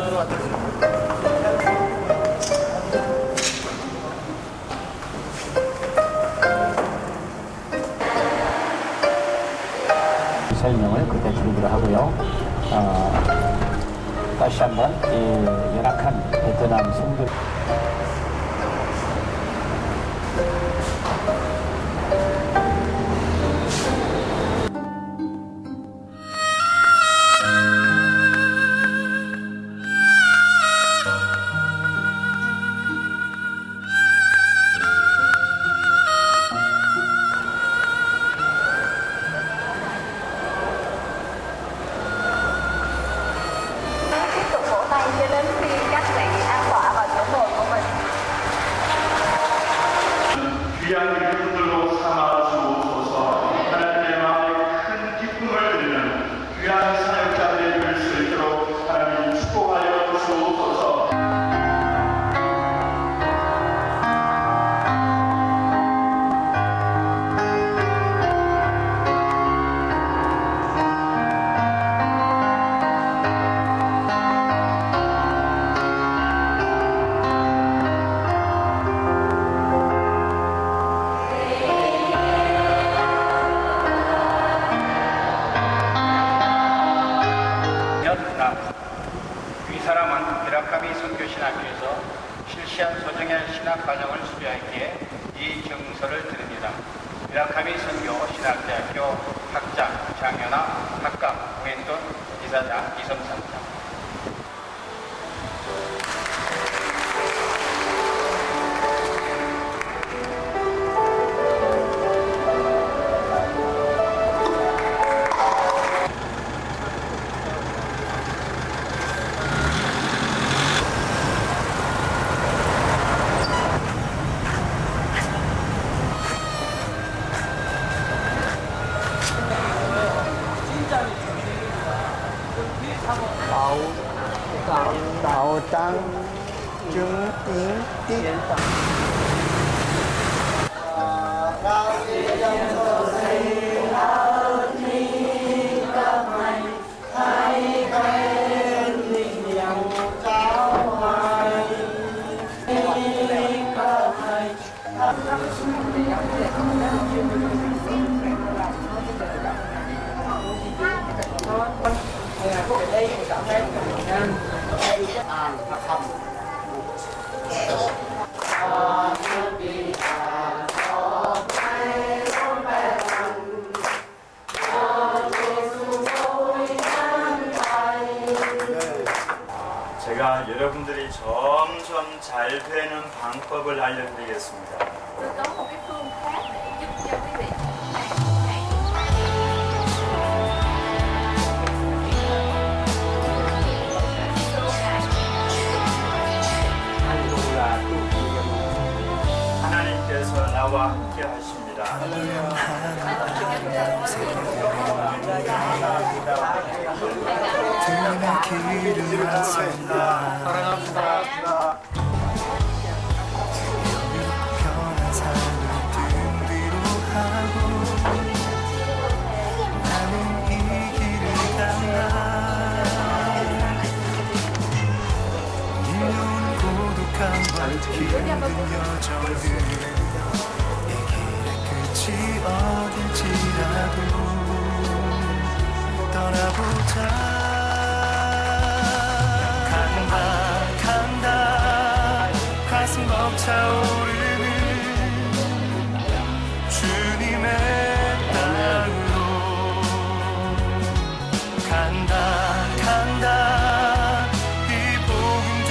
설명을 그때 드리기로 하고요. 다시 한번 이 열악한 베트남 선교 귀한 일꾼들로 삼아주옵소서. 하나님의 마음에 큰 기쁨을 드리는 귀한 사역자들의 일을 수 있도록 하나님 축복하여 주옵소서. 이 사람은 미라카미 선교신학교에서 실시한 소정의 신학과정을 수료했기에 이 증서를 드립니다. 미라카미 선교신학대학교 학장 장현아, 학감 홍현돈, 이사장 이성삼장. Bảo tàng chứng tín tiết 제가 여러분들이 점점 잘 되는 방법을 알려드리겠습니다. 하나님께서 나와 함께 하십니다. 사랑합니다. 편한 삶을 등 위로 하고 나는 이 길을 간다. 밀려온 고독한 밤 힘든 여정을 이 길의 끝이 어딜지라도 떠나보자. 가슴 벅차오르는 주님의 땅으로 간다 이 복음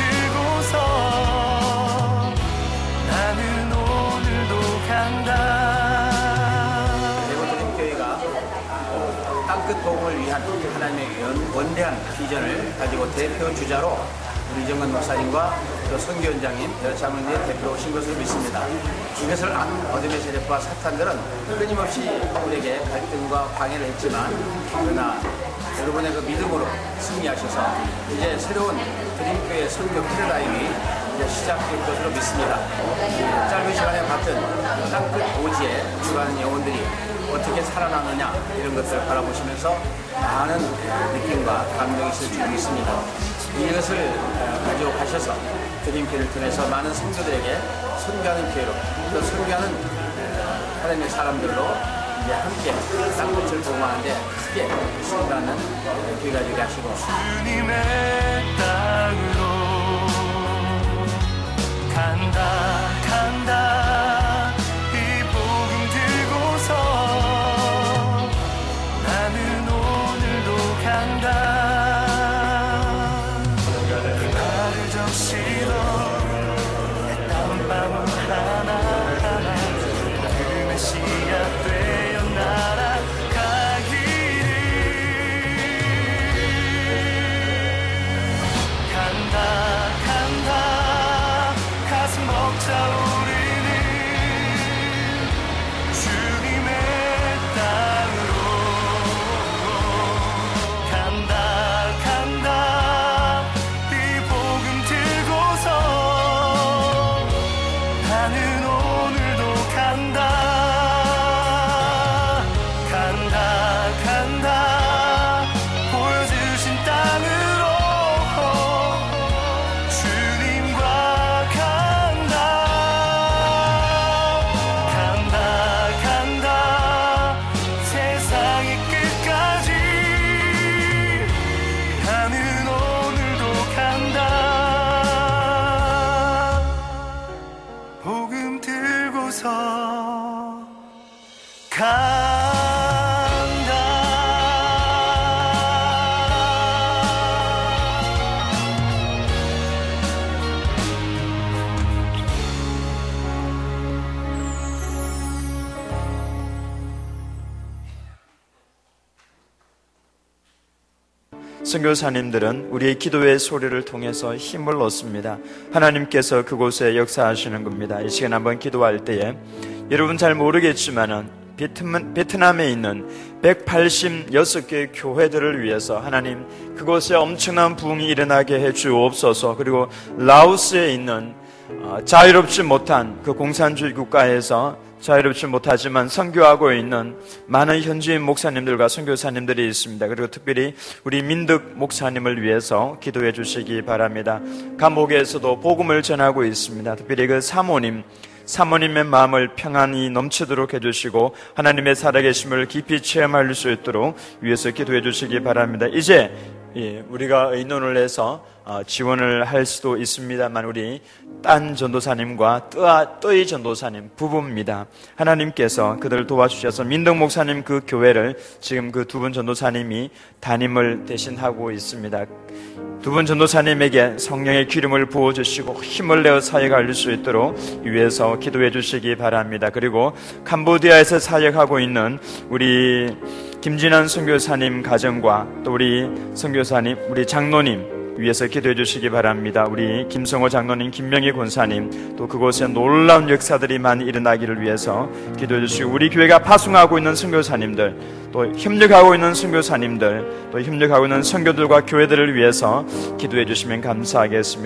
들고서 나는 오늘도 간다. 대구드림교회가 땅끝 복음을 위한 하나님의 원대한 비전을 가지고 대표 주자로 우리 정관 목사님과 또 선교원장님, 여차문의 대표로 오신 것을 믿습니다. 이것을 어둠의 세력과 사탄들은 끊임없이 우리에게 갈등과 방해를 했지만, 그러나 여러분의 그 믿음으로 승리하셔서 이제 새로운 드림교회 선교 패러다임이 이제 시작될 것으로 믿습니다. 짧은 시간에 봤던 땅끝 오지에 죽어가는 영혼들이 어떻게 살아나느냐 이런 것들을 바라보시면서 많은 느낌과 감동이 있을 줄 믿습니다. 이것을 가지고 가셔서 드림교회를 통해서 많은 성도들에게 선교하는 교회로, 또 선교하는 하나님의 사람들로 이제 함께 땅끝을 도모하는데 크게 선교하는 교회가 되게 하시고, 주님의 땅으로 간다 간다 이 복음 들고서 나는 오늘도 간다. 나를 적시던 내 땀방울 하나하나 그 메시아 되어 날아가기를. 간다 간다 가슴 벅차오르는 주님의 땅으로 간다 간다 이 복음 들고서 나는 오늘도 간다. 간다 간다 보여주신 땅으로 주님과 간다. 간다 간다 세상의 끝까지 나는 오늘도 간다. 복음 들고서 간다. 선교사님들은 우리의 기도의 소리를 통해서 힘을 얻습니다. 하나님께서 그곳에 역사하시는 겁니다. 이 시간 한번 기도할 때에 여러분 잘 모르겠지만은 베트남에 있는 186개의 교회들을 위해서 하나님 그곳에 엄청난 부흥이 일어나게 해 주옵소서. 그리고 라오스에 있는 자유롭지 못한 그 공산주의 국가에서 자유롭지 못하지만 선교하고 있는 많은 현지인 목사님들과 선교사님들이 있습니다. 그리고 특별히 우리 민득 목사님을 위해서 기도해 주시기 바랍니다. 감옥에서도 복음을 전하고 있습니다. 특별히 그 사모님의 마음을 평안히 넘치도록 해주시고 하나님의 살아계심을 깊이 체험할 수 있도록 위해서 기도해 주시기 바랍니다. 이제 우리가 의논을 해서 지원을 할 수도 있습니다만 우리 딴 전도사님과 뜨이 전도사님 부부입니다. 하나님께서 그들을 도와주셔서 민덕 목사님 그 교회를 지금 그 두 분 전도사님이 담임을 대신하고 있습니다. 두 분 전도사님에게 성령의 기름을 부어주시고 힘을 내어 사역할 수 있도록 위해서 기도해 주시기 바랍니다. 그리고 캄보디아에서 사역하고 있는 우리 김진환 선교사님 가정과 또 우리 선교사님, 우리 장로님 위해서 기도해 주시기 바랍니다. 우리 김성호 장로님, 김명희 권사님, 또 그곳에 놀라운 역사들이 많이 일어나기를 위해서 기도해 주시고 우리 교회가 파송하고 있는 선교사님들, 또 협력하고 있는 선교사님들, 또 협력하고 있는 선교들과 교회들을 위해서 기도해 주시면 감사하겠습니다.